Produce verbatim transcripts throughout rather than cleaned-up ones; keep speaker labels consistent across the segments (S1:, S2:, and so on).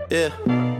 S1: Yeah.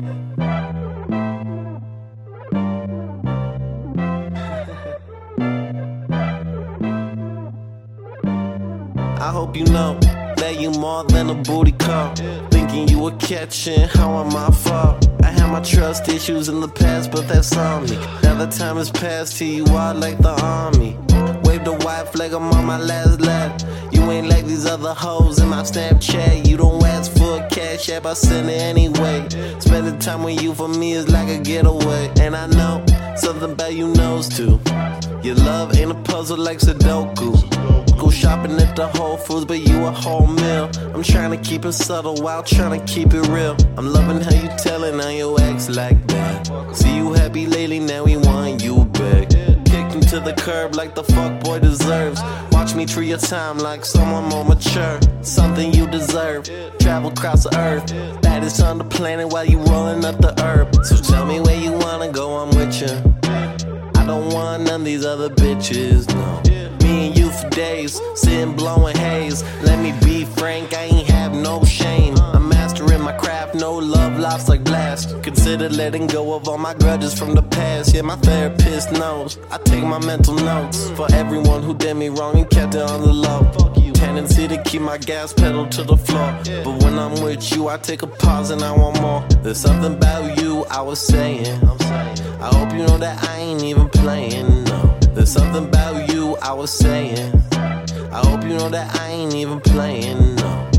S1: I hope you know that you more than a booty call. Thinking you were catching, how am I fault? I had my trust issues in the past, but that's on me. Now the time has passed, here you are like the army. Wave the white flag, I'm on my last lap. You ain't like these other hoes in my Snapchat. You don't ask for a cash app, I send it anyway. Spending time with you for me is like a getaway. And I know something about you knows too. Your love ain't a puzzle like Sudoku. Go shopping at the Whole Foods, but you a whole meal. I'm trying to keep it subtle while trying to keep it real. I'm loving how you telling on your ex like that. See you happy lately, now we want you back. Kicked him to the curb like the fuckboy deserves. Watch me through your time like someone more mature. Something you deserve. Travel across the earth. Baddest on the planet while you rolling up the herb. So tell me where you wanna go, I'm with you. I don't want none of these other bitches, no. Me and you for days, sitting blowing haze. Let me be frank, I ain't have no shame. I'm mastering my craft, no love lost like blast. Consider letting go of all my grudges from the past. Yeah, my therapist knows I take my mental notes for everyone who did me wrong and kept it on the low. Tendency to keep my gas pedal to the floor, but when I'm with you I take a pause and I want more. There's something about you I was saying. I hope you know that I ain't even playing, no. There's something about you I was saying. I hope you know that I ain't even playing, no.